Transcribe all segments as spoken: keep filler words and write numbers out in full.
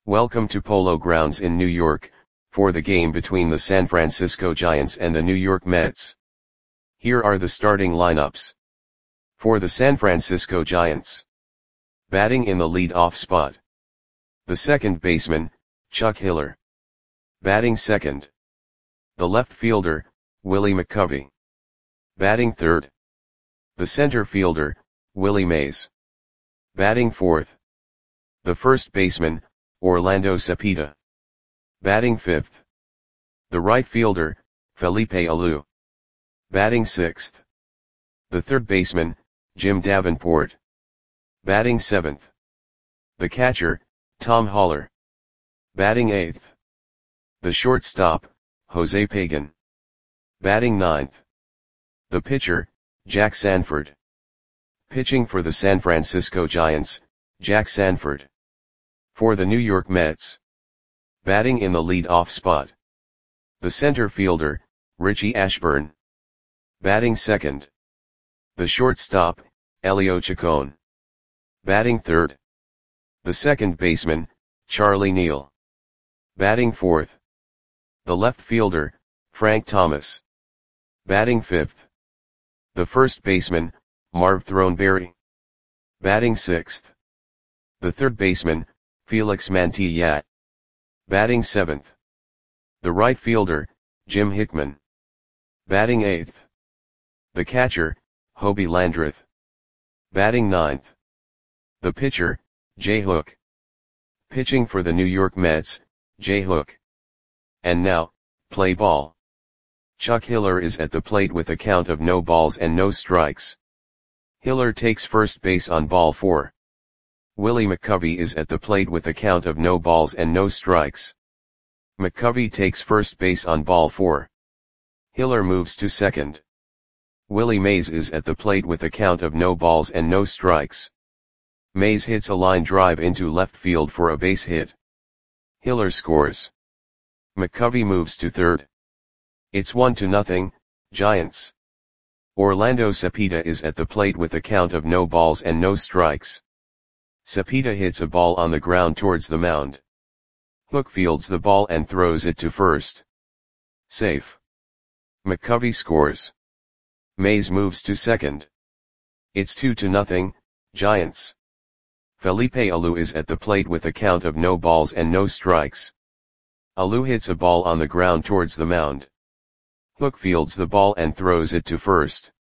Welcome to Polo Grounds in New York, for the game between the San Francisco Giants and the New York Mets. Here are the starting lineups. For the San Francisco Giants. Batting in the lead-off spot. The second baseman, Chuck Hiller. Batting second. The left fielder, Willie McCovey. Batting third. The center fielder, Willie Mays. Batting fourth. The first baseman, Orlando Cepeda. Batting fifth. The right fielder, Felipe Alou. Batting sixth. The third baseman, Jim Davenport. Batting seventh. The catcher, Tom Haller. Batting eighth. The shortstop, Jose Pagan. Batting ninth. The pitcher, Jack Sanford. Pitching for the San Francisco Giants, Jack Sanford. For the New York Mets. Batting in the lead-off spot. The center fielder, Richie Ashburn. Batting second. The shortstop, Elio Chacon. Batting third. The second baseman, Charlie Neal. Batting fourth. The left fielder, Frank Thomas. Batting fifth. The first baseman, Marv Throneberry. Batting sixth. The third baseman, Felix Mantilla. Batting seventh. The right fielder, Jim Hickman. Batting eighth. The catcher, Hobie Landreth. Batting ninth. The pitcher, Jay Hook. Pitching for the New York Mets, Jay Hook. And now, play ball. Chuck Hiller is at the plate with a count of no balls and no strikes. Hiller takes first base on ball four. Willie McCovey is at the plate with a count of no balls and no strikes. McCovey takes first base on ball four. Hiller moves to second. Willie Mays is at the plate with a count of no balls and no strikes. Mays hits a line drive into left field for a base hit. Hiller scores. McCovey moves to third. It's one to nothing, Giants. Orlando Cepeda is at the plate with a count of no balls and no strikes. Cepeda hits a ball on the ground towards the mound. Hook fields the ball and throws it to first. Safe. McCovey scores. Mays moves to second. It's two to nothing, Giants. Felipe Alou is at the plate with a count of no balls and no strikes. Alou hits a ball on the ground towards the mound. Hook fields the ball and throws it to first.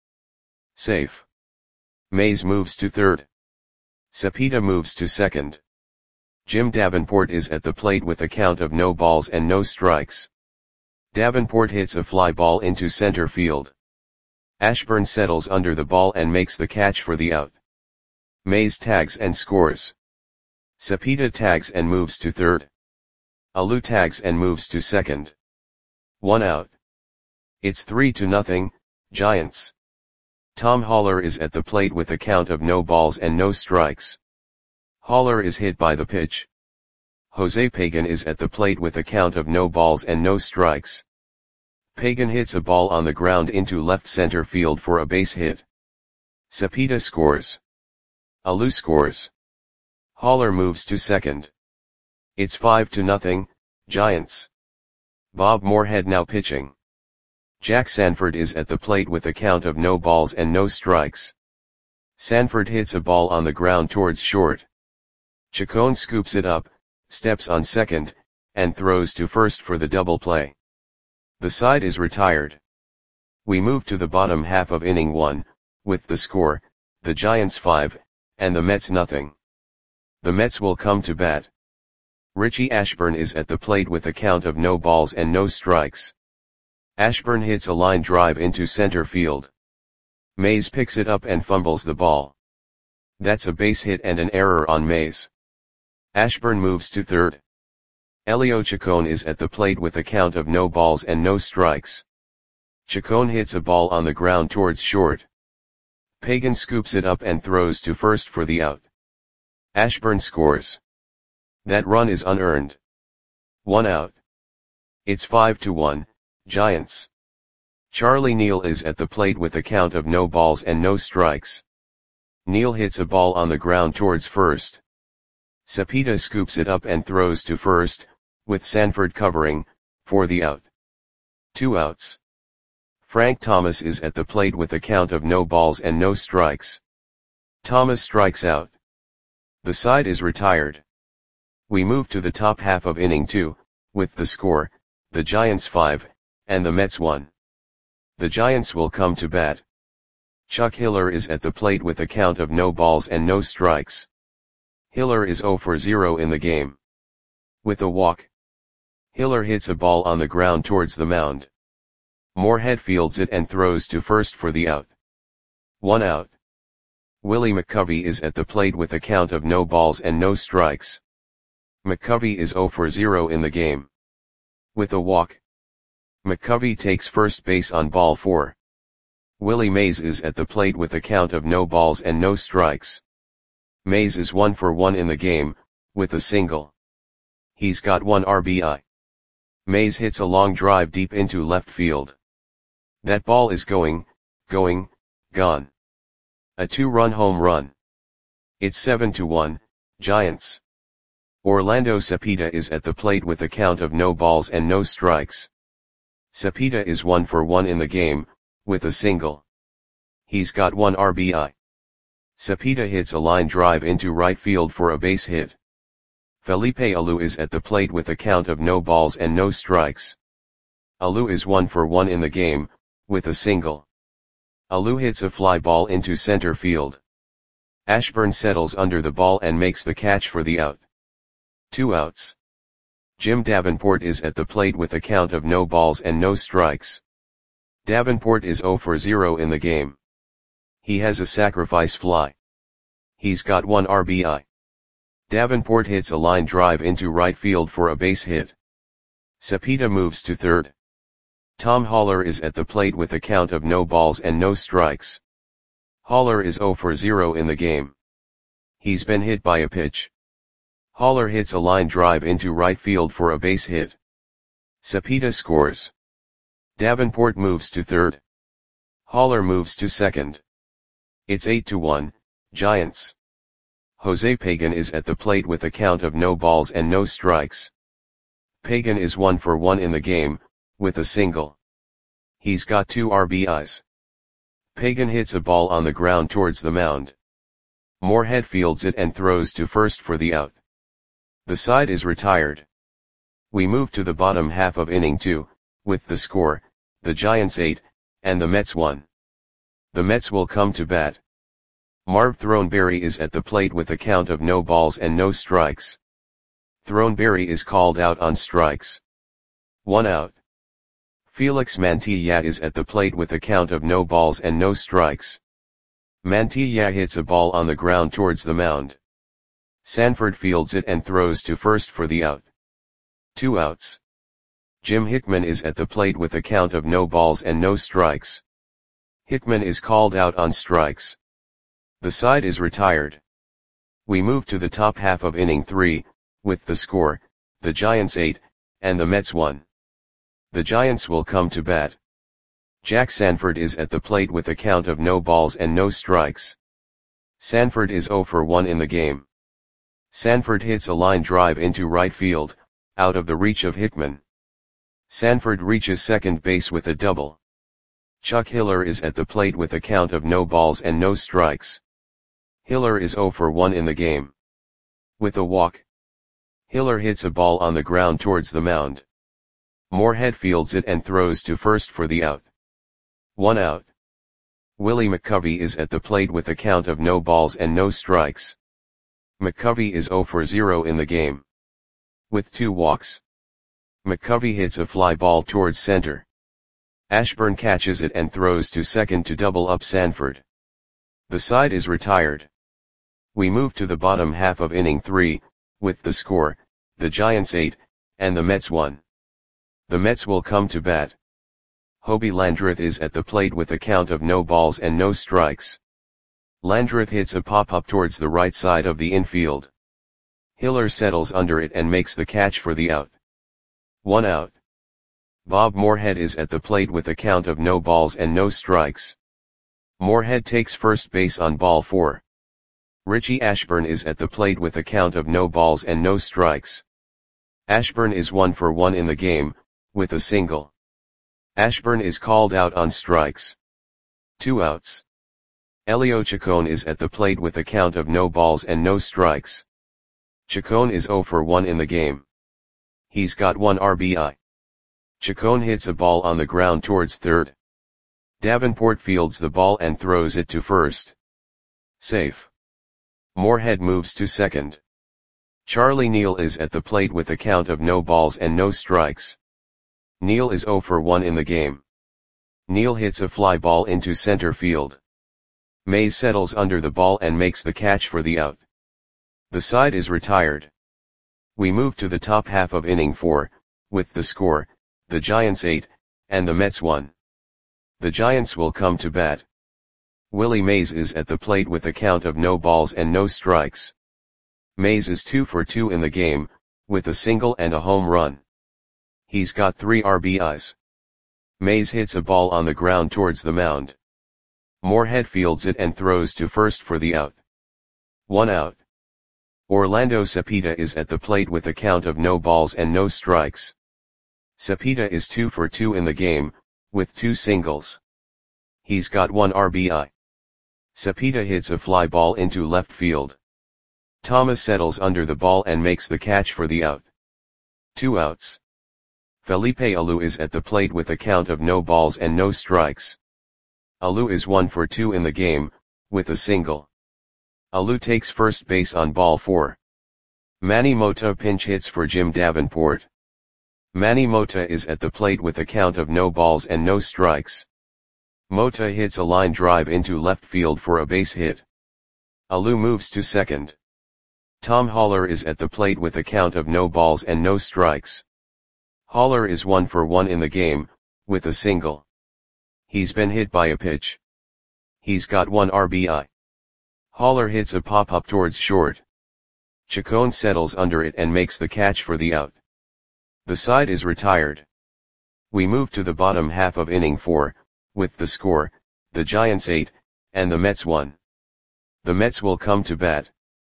Safe. Mays moves to third. Cepeda moves to second. Jim Davenport is at the plate with a count of no balls and no strikes. Davenport hits a fly ball into center field. Ashburn settles under the ball and makes the catch for the out. Mays tags and scores. Cepeda tags and moves to third. Alou tags and moves to second. One out. It's three to nothing, Giants. Tom Haller is at the plate with a count of no balls and no strikes. Haller is hit by the pitch. Jose Pagan is at the plate with a count of no balls and no strikes. Pagan hits a ball on the ground into left center field for a base hit. Cepeda scores. Alou scores. Haller moves to second. It's five to nothing, Giants. Bob Moorhead now pitching. Jack Sanford is at the plate with a count of no balls and no strikes. Sanford hits a ball on the ground towards short. Chacon scoops it up, steps on second, and throws to first for the double play. The side is retired. We move to the bottom half of inning one, with the score, the Giants five, and the Mets nothing. The Mets will come to bat. Richie Ashburn is at the plate with a count of no balls and no strikes. Ashburn hits a line drive into center field. Mays picks it up and fumbles the ball. That's a base hit and an error on Mays. Ashburn moves to third. Elio Chacon is at the plate with a count of no balls and no strikes. Chacon hits a ball on the ground towards short. Pagan scoops it up and throws to first for the out. Ashburn scores. That run is unearned. One out. It's five to one. Giants. Charlie Neal is at the plate with a count of no balls and no strikes. Neal hits a ball on the ground towards first. Cepeda scoops it up and throws to first, with Sanford covering, for the out. Two outs. Frank Thomas is at the plate with a count of no balls and no strikes. Thomas strikes out. The side is retired. We move to the top half of inning two, with the score, the Giants five, and the Mets one. The Giants will come to bat. Chuck Hiller is at the plate with a count of no balls and no strikes. Hiller is zero for zero in the game. With a walk. Hiller hits a ball on the ground towards the mound. Moorhead fields it and throws to first for the out. One out. Willie McCovey is at the plate with a count of no balls and no strikes. McCovey is zero for zero in the game. With a walk. McCovey takes first base on ball four. Willie Mays is at the plate with a count of no balls and no strikes. Mays is one for one in the game, with a single. He's got one R B I. Mays hits a long drive deep into left field. That ball is going, going, gone. A two-run home run. It's seven to one, Giants. Orlando Cepeda is at the plate with a count of no balls and no strikes. Cepeda is one for one in the game, with a single. He's got one R B I. Cepeda hits a line drive into right field for a base hit. Felipe Alou is at the plate with a count of no balls and no strikes. Alou is one for one in the game, with a single. Alou hits a fly ball into center field. Ashburn settles under the ball and makes the catch for the out. Two outs. Jim Davenport is at the plate with a count of no balls and no strikes. Davenport is zero for zero in the game. He has a sacrifice fly. He's got one R B I. Davenport hits a line drive into right field for a base hit. Cepeda moves to third. Tom Haller is at the plate with a count of no balls and no strikes. Haller is zero for zero in the game. He's been hit by a pitch. Haller hits a line drive into right field for a base hit. Cepeda scores. Davenport moves to third. Haller moves to second. It's eight to one, Giants. Jose Pagan is at the plate with a count of no balls and no strikes. Pagan is one for one in the game, with a single. He's got two R B Is. Pagan hits a ball on the ground towards the mound. Moorhead fields it and throws to first for the out. The side is retired. We move to the bottom half of inning two, with the score, the Giants eight, and the Mets one. The Mets will come to bat. Marv Throneberry is at the plate with a count of no balls and no strikes. Throneberry is called out on strikes. One out. Felix Mantilla is at the plate with a count of no balls and no strikes. Mantilla hits a ball on the ground towards the mound. Sanford fields it and throws to first for the out. Two outs. Jim Hickman is at the plate with a count of no balls and no strikes. Hickman is called out on strikes. The side is retired. We move to the top half of inning three, with the score, the Giants eight, and the Mets one. The Giants will come to bat. Jack Sanford is at the plate with a count of no balls and no strikes. Sanford is zero for one in the game. Sanford hits a line drive into right field, out of the reach of Hickman. Sanford reaches second base with a double. Chuck Hiller is at the plate with a count of no balls and no strikes. Hiller is zero for one in the game. With a walk. Hiller hits a ball on the ground towards the mound. Moorhead fields it and throws to first for the out. One out. Willie McCovey is at the plate with a count of no balls and no strikes. McCovey is zero for zero in the game. With two walks. McCovey hits a fly ball towards center. Ashburn catches it and throws to second to double up Sanford. The side is retired. We move to the bottom half of inning three, with the score, the Giants eight, and the Mets one. The Mets will come to bat. Hobie Landreth is at the plate with a count of no balls and no strikes. Landreth hits a pop-up towards the right side of the infield. Hiller settles under it and makes the catch for the out. One out. Bob Moorhead is at the plate with a count of no balls and no strikes. Moorhead takes first base on ball four. Richie Ashburn is at the plate with a count of no balls and no strikes. Ashburn is one for one in the game, with a single. Ashburn is called out on strikes. Two outs. Elio Chacon is at the plate with a count of no balls and no strikes. Chacon is zero for one in the game. He's got one R B I. Chacon hits a ball on the ground towards third. Davenport fields the ball and throws it to first. Safe. Moorhead moves to second. Charlie Neal is at the plate with a count of no balls and no strikes. Neal is zero for one in the game. Neal hits a fly ball into center field. Mays settles under the ball and makes the catch for the out. The side is retired. We move to the top half of inning four, with the score, the Giants eight, and the Mets one. The Giants will come to bat. Willie Mays is at the plate with a count of no balls and no strikes. Mays is two for two in the game, with a single and a home run. He's got three R B Is. Mays hits a ball on the ground towards the mound. Moorhead fields it and throws to first for the out. One out. Orlando Cepeda is at the plate with a count of no balls and no strikes. Cepeda is two for two in the game, with two singles. He's got one R B I. Cepeda hits a fly ball into left field. Thomas settles under the ball and makes the catch for the out. Two outs. Felipe Alou is at the plate with a count of no balls and no strikes. Alou is one for two in the game, with a single. Alou takes first base on ball four. Manny Mota pinch hits for Jim Davenport. Manny Mota is at the plate with a count of no balls and no strikes. Mota hits a line drive into left field for a base hit. Alou moves to second. Tom Haller is at the plate with a count of no balls and no strikes. Haller is one for one in the game, with a single. He's been hit by a pitch. He's got one R B I. Haller hits a pop-up towards short. Chacon settles under it and makes the catch for the out. The side is retired. We move to the bottom half of inning four, with the score, the Giants eight, and the Mets one. The Mets will come to bat.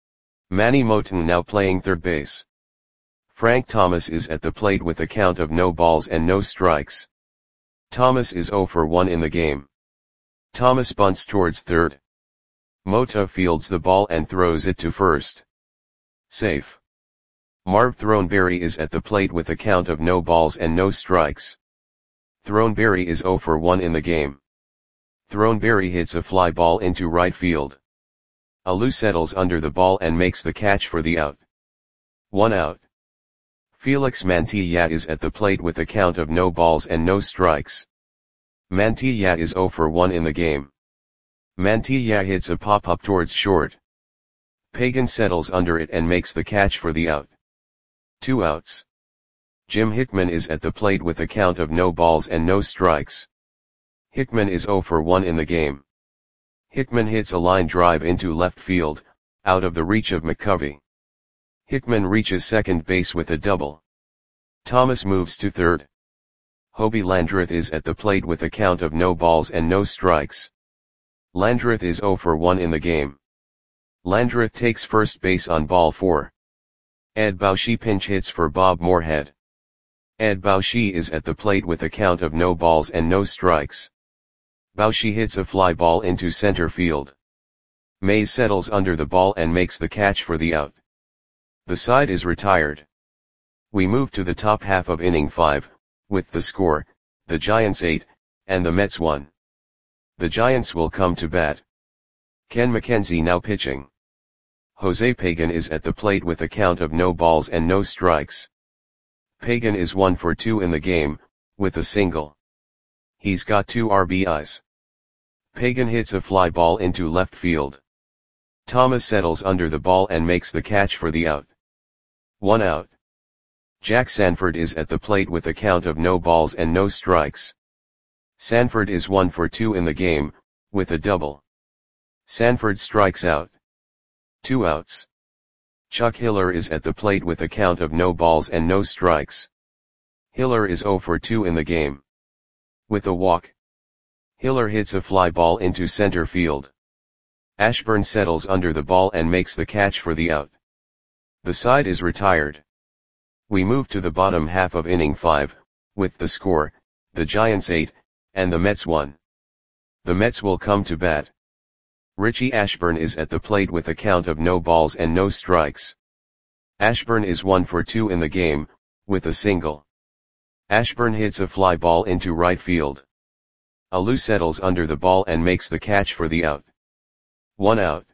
Manny Moton now playing third base. Frank Thomas is at the plate with a count of no balls and no strikes. Thomas is zero for one in the game. Thomas bunts towards third. Mota fields the ball and throws it to first. Safe. Marv Throneberry is at the plate with a count of no balls and no strikes. Throneberry is zero for one in the game. Throneberry hits a fly ball into right field. Alou settles under the ball and makes the catch for the out. One out. Felix Mantilla is at the plate with a count of no balls and no strikes. Mantilla is zero for one in the game. Mantilla hits a pop-up towards short. Pagan settles under it and makes the catch for the out. Two outs. Jim Hickman is at the plate with a count of no balls and no strikes. Hickman is zero for one in the game. Hickman hits a line drive into left field, out of the reach of McCovey. Hickman reaches second base with a double. Thomas moves to third. Hobie Landreth is at the plate with a count of no balls and no strikes. Landreth is zero for one in the game. Landreth takes first base on ball four. Ed Bauschy pinch hits for Bob Moorhead. Ed Bauschy is at the plate with a count of no balls and no strikes. Bauschy hits a fly ball into center field. Mays settles under the ball and makes the catch for the out. The side is retired. We move to the top half of inning five, with the score, the Giants eight, and the Mets one. The Giants will come to bat. Ken McKenzie now pitching. Jose Pagan is at the plate with a count of no balls and no strikes. Pagan is one for two in the game, with a single. He's got two R B Is. Pagan hits a fly ball into left field. Thomas settles under the ball and makes the catch for the out. One out. Jack Sanford is at the plate with a count of no balls and no strikes. Sanford is one for two in the game, with a double. Sanford strikes out. Two outs. Chuck Hiller is at the plate with a count of no balls and no strikes. Hiller is zero for two in the game. With a walk. Hiller hits a fly ball into center field. Ashburn settles under the ball and makes the catch for the out. The side is retired. We move to the bottom half of inning five, with the score, the Giants eight, and the Mets one. The Mets will come to bat. Richie Ashburn is at the plate with a count of no balls and no strikes. Ashburn is one for two in the game, with a single. Ashburn hits a fly ball into right field. Alou settles under the ball and makes the catch for the out. One out.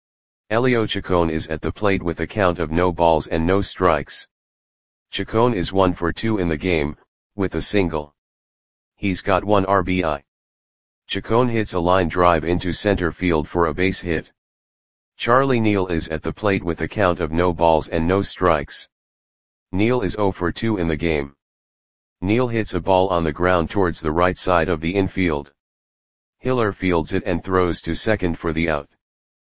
Elio Chacon is at the plate with a count of no balls and no strikes. Chacon is one for two in the game, with a single. He's got one R B I. Chacon hits a line drive into center field for a base hit. Charlie Neal is at the plate with a count of no balls and no strikes. Neal is zero for two in the game. Neal hits a ball on the ground towards the right side of the infield. Hiller fields it and throws to second for the out.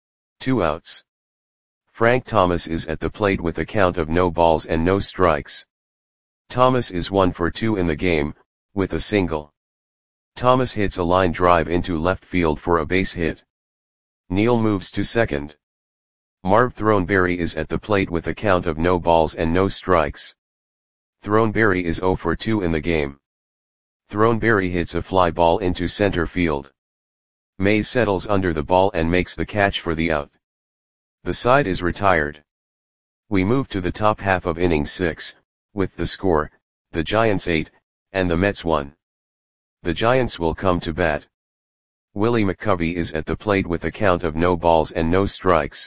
Two outs. Frank Thomas is at the plate with a count of no balls and no strikes. Thomas is one for two in the game, with a single. Thomas hits a line drive into left field for a base hit. Neal moves to second. Marv Throneberry is at the plate with a count of no balls and no strikes. Throneberry is zero for two in the game. Throneberry hits a fly ball into center field. Mays settles under the ball and makes the catch for the out. The side is retired. We move to the top half of inning six, with the score, the Giants eight, and the Mets one. The Giants will come to bat. Willie McCovey is at the plate with a count of no balls and no strikes.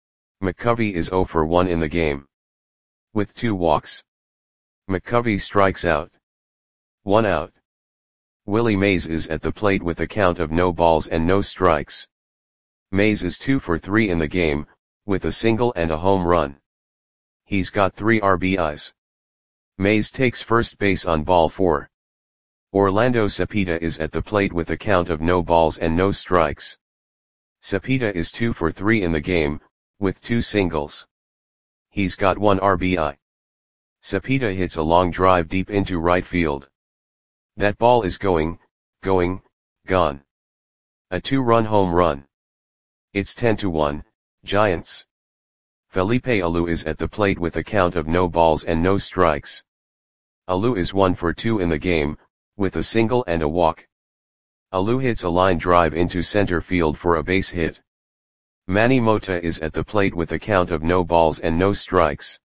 McCovey is zero for one in the game. With two walks. McCovey strikes out. One out. Willie Mays is at the plate with a count of no balls and no strikes. Mays is two for three in the game, with a single and a home run. He's got three R B Is. Mays takes first base on ball four. Orlando Cepeda is at the plate with a count of no balls and no strikes. Cepeda is two for three in the game, with two singles. He's got one R B I. Cepeda hits a long drive deep into right field. That ball is going, going, gone. A two-run home run. It's ten to one, Giants. Felipe Alou is at the plate with a count of no balls and no strikes. Alou is one for two in the game, with a single and a walk. Alou hits a line drive into center field for a base hit. Manny Mota is at the plate with a count of no balls and no strikes.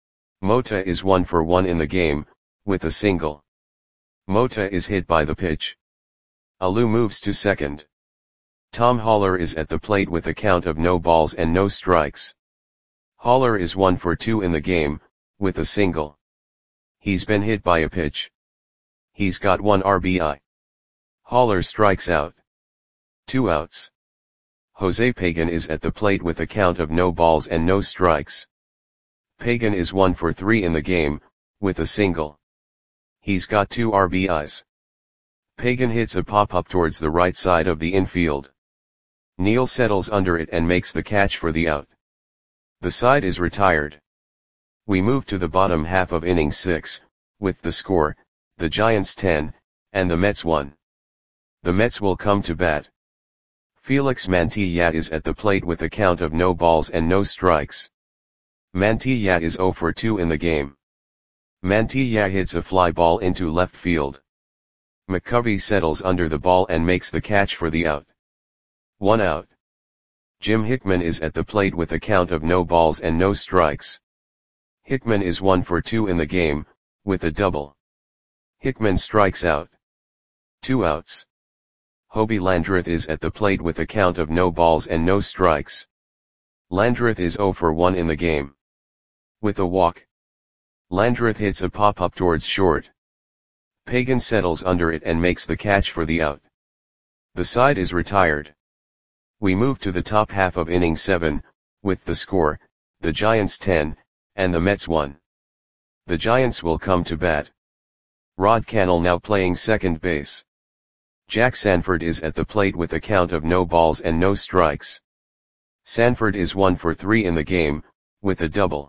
Mota is one for one in the game, with a single. Mota is hit by the pitch. Alou moves to second. Tom Haller is at the plate with a count of no balls and no strikes. Haller is one for two in the game, with a single. He's been hit by a pitch. He's got one R B I. Haller strikes out. Two outs. Jose Pagan is at the plate with a count of no balls and no strikes. Pagan is one for three in the game, with a single. He's got two R B Is. Pagan hits a pop-up towards the right side of the infield. Neal settles under it and makes the catch for the out. The side is retired. We move to the bottom half of inning six, with the score, the Giants ten, and the Mets one. The Mets will come to bat. Felix Mantilla is at the plate with a count of no balls and no strikes. Mantilla is zero for two in the game. Mantilla hits a fly ball into left field. McCovey settles under the ball and makes the catch for the out. One out. Jim Hickman is at the plate with a count of no balls and no strikes. Hickman is one for two in the game, with a double. Hickman strikes out. Two outs. Hobie Landreth is at the plate with a count of no balls and no strikes. Landreth is zero for one in the game. With a walk. Landreth hits a pop-up towards short. Pagan settles under it and makes the catch for the out. The side is retired. We move to the top half of inning seven, with the score, the Giants ten, and the Mets one. The Giants will come to bat. Rod Cannell now playing second base. Jack Sanford is at the plate with a count of no balls and no strikes. Sanford is one for three in the game, with a double.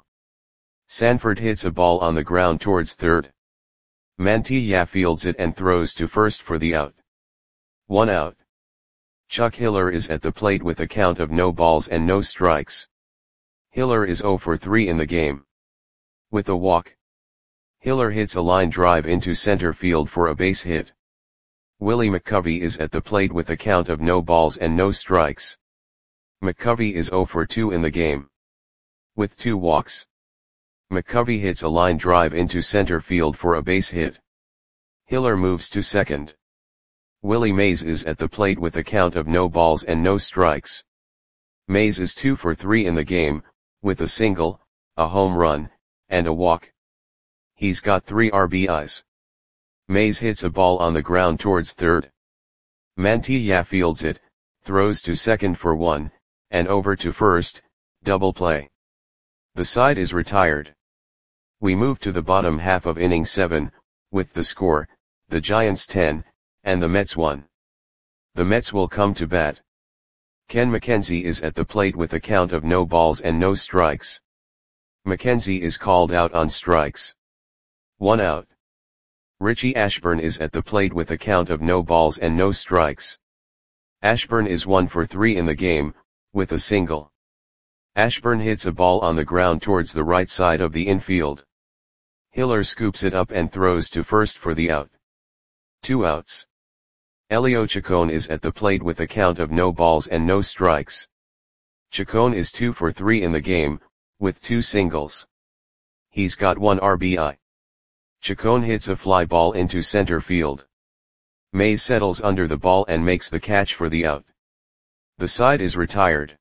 Sanford hits a ball on the ground towards third. Mantilla fields it and throws to first for the out. One out. Chuck Hiller is at the plate with a count of no balls and no strikes. Hiller is zero for three in the game. With a walk, Hiller hits a line drive into center field for a base hit. Willie McCovey is at the plate with a count of no balls and no strikes. McCovey is zero for two in the game. With two walks, McCovey hits a line drive into center field for a base hit. Hiller moves to second. Willie Mays is at the plate with a count of no balls and no strikes. Mays is two for three in the game, with a single, a home run, and a walk. He's got three R B Is. Mays hits a ball on the ground towards third. Mantilla fields it, throws to second for one, and over to first, double play. The side is retired. We move to the bottom half of inning seven, with the score, the Giants ten, and the Mets one. The Mets will come to bat. Ken McKenzie is at the plate with a count of no balls and no strikes. McKenzie is called out on strikes. One out. Richie Ashburn is at the plate with a count of no balls and no strikes. Ashburn is one for three in the game, with a single. Ashburn hits a ball on the ground towards the right side of the infield. Hiller scoops it up and throws to first for the out. Two outs. Elio Chacon is at the plate with a count of no balls and no strikes. Chacon is two for three in the game, with two singles. He's got one R B I. Chacon hits a fly ball into center field. Mays settles under the ball and makes the catch for the out. The side is retired.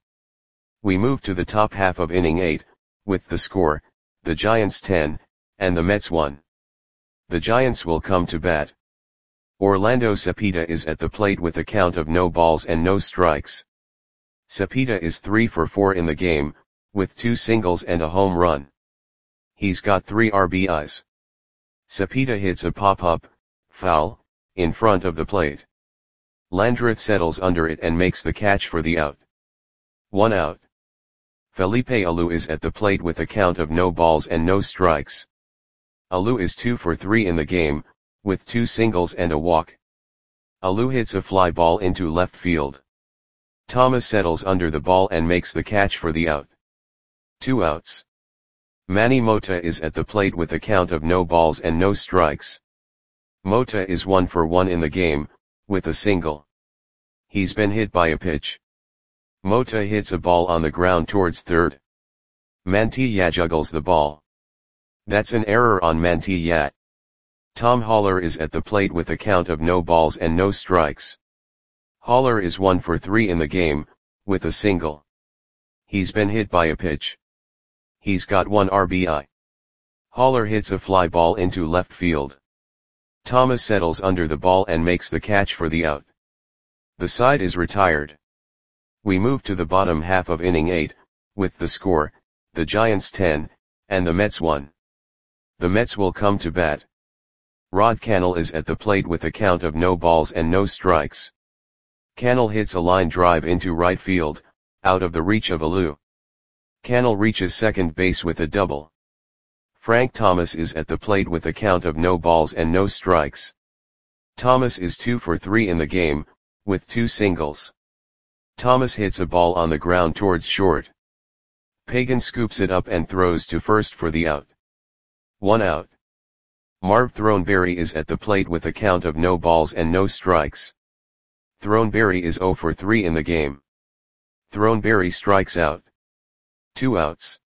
We move to the top half of inning eight, with the score, the Giants ten, and the Mets one. The Giants will come to bat. Orlando Cepeda is at the plate with a count of no balls and no strikes. Cepeda is three for four in the game, with two singles and a home run. He's got three R B Is. Cepeda hits a pop-up, foul, in front of the plate. Landreth settles under it and makes the catch for the out. One out. Felipe Alou is at the plate with a count of no balls and no strikes. Alou is two for three in the game, with two singles and a walk. Alou hits a fly ball into left field. Thomas settles under the ball and makes the catch for the out. Two outs. Manny Mota is at the plate with a count of no balls and no strikes. Mota is one for one in the game, with a single. He's been hit by a pitch. Mota hits a ball on the ground towards third. Mantilla juggles the ball. That's an error on Mantilla. Tom Haller is at the plate with a count of no balls and no strikes. Haller is one for three in the game, with a single. He's been hit by a pitch. He's got one R B I. Haller hits a fly ball into left field. Thomas settles under the ball and makes the catch for the out. The side is retired. We move to the bottom half of inning eight, with the score, the Giants ten, and the Mets one. The Mets will come to bat. Rod Cannell is at the plate with a count of no balls and no strikes. Cannell hits a line drive into right field, out of the reach of Alou. Cannell reaches second base with a double. Frank Thomas is at the plate with a count of no balls and no strikes. Thomas is two for three in the game, with two singles. Thomas hits a ball on the ground towards short. Pagan scoops it up and throws to first for the out. One out. Marv Throneberry is at the plate with a count of no balls and no strikes. Throneberry is zero for three in the game. Throneberry strikes out. Two outs.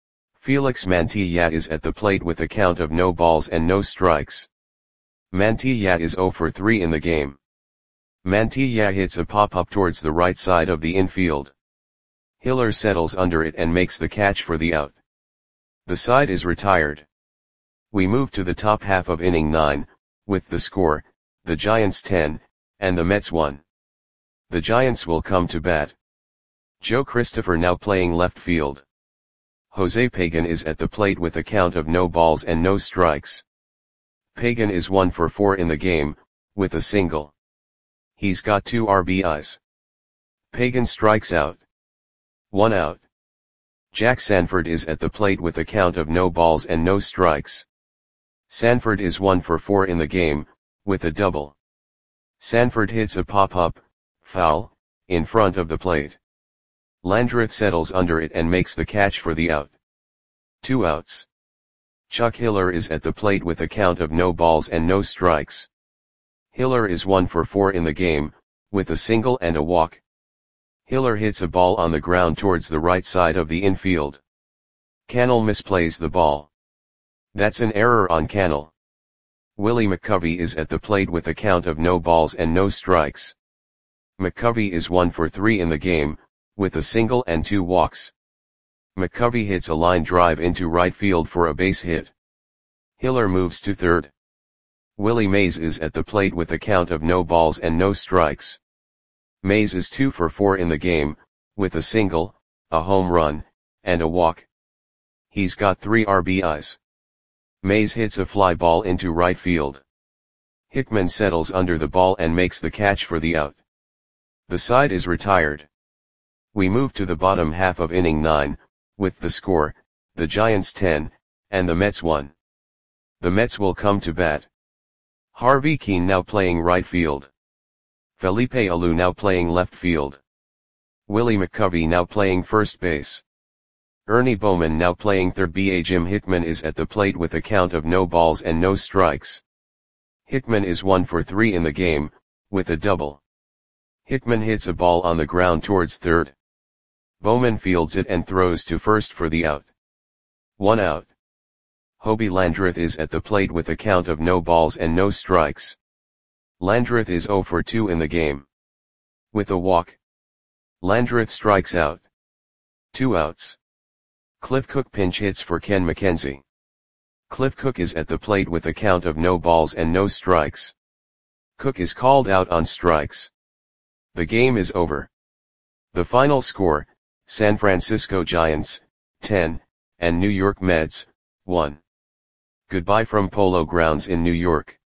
Felix Mantilla is at the plate with a count of no balls and no strikes. Mantilla is zero for three in the game. Mantilla hits a pop-up towards the right side of the infield. Hiller settles under it and makes the catch for the out. The side is retired. We move to the top half of inning nine, with the score, the Giants ten, and the Mets one. The Giants will come to bat. Joe Christopher now playing left field. Jose Pagan is at the plate with a count of no balls and no strikes. Pagan is one for four in the game, with a single. He's got two R B Is. Pagan strikes out. One out. Jack Sanford is at the plate with a count of no balls and no strikes. Sanford is one for four in the game, with a double. Sanford hits a pop-up, foul, in front of the plate. Landreth settles under it and makes the catch for the out. Two outs. Chuck Hiller is at the plate with a count of no balls and no strikes. Hiller is one for four in the game, with a single and a walk. Hiller hits a ball on the ground towards the right side of the infield. Cannell misplays the ball. That's an error on Cannell. Willie McCovey is at the plate with a count of no balls and no strikes. McCovey is one for three in the game, with a single and two walks. McCovey hits a line drive into right field for a base hit. Hiller moves to third. Willie Mays is at the plate with a count of no balls and no strikes. Mays is two for four in the game, with a single, a home run, and a walk. He's got three R B Is. Mays hits a fly ball into right field. Hickman settles under the ball and makes the catch for the out. The side is retired. We move to the bottom half of inning nine, with the score, the Giants ten, and the Mets one. The Mets will come to bat. Harvey Keene now playing right field. Felipe Alou now playing left field. Willie McCovey now playing first base. Ernie Bowman now playing third base. Jim Hickman is at the plate with a count of no balls and no strikes. Hickman is one for three in the game, with a double. Hickman hits a ball on the ground towards third. Bowman fields it and throws to first for the out. One out. Hobie Landreth is at the plate with a count of no balls and no strikes. Landreth is zero for two in the game. With a walk. Landreth strikes out. Two outs. Cliff Cook pinch hits for Ken McKenzie. Cliff Cook is at the plate with a count of no balls and no strikes. Cook is called out on strikes. The game is over. The final score, San Francisco Giants, ten, and New York Mets, one. Goodbye from Polo Grounds in New York.